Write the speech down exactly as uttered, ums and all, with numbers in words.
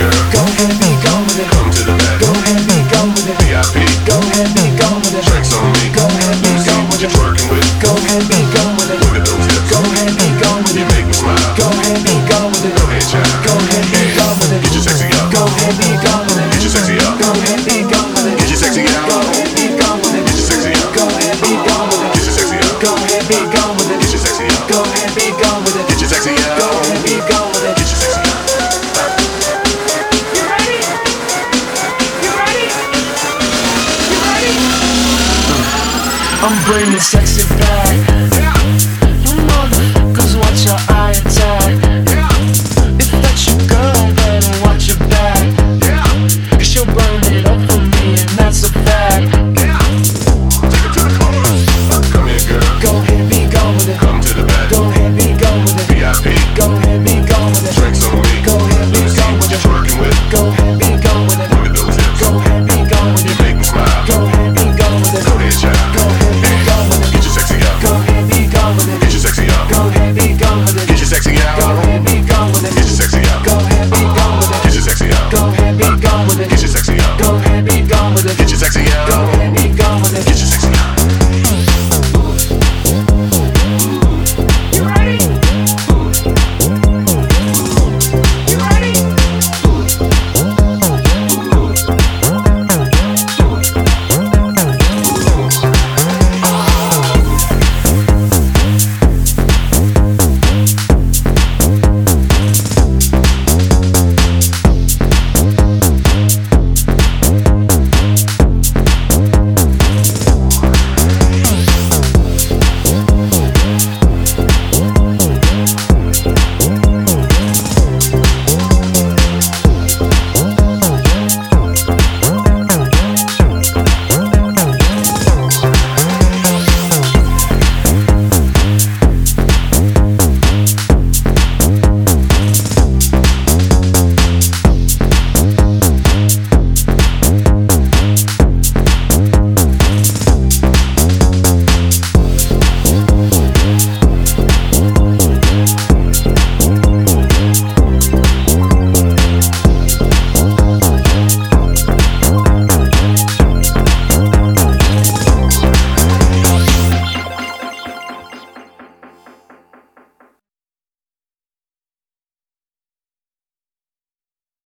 girl. Go ahead and be gone with it. Come to the back. Go ahead and be gone with it. V I P. Go ahead and be gone with it. Drinks on me. Go ahead and be Let me see gone what with you're it. twerking with. Go ahead and be gone with it. Look at those hips. Go ahead and be gone with You it. make me smile. Go ahead and be gone with it. Go ahead, child. Go ahead and be gone with it. Get your sexy up. Go ahead and be gone with it. Get your sexy up. Go ahead and be gone with it. Get your sexy out. Go ahead and be gone with it. Get your sexy up. Go ahead and be gone with it. Get your sexy up. Go ahead and be gone with it. Get your sexy up. Go ahead and be gone with it. Get your sexy out. Go ahead and be gone with it. Get your sexy up. You ready? You ready? You ready? I'm bringing sexy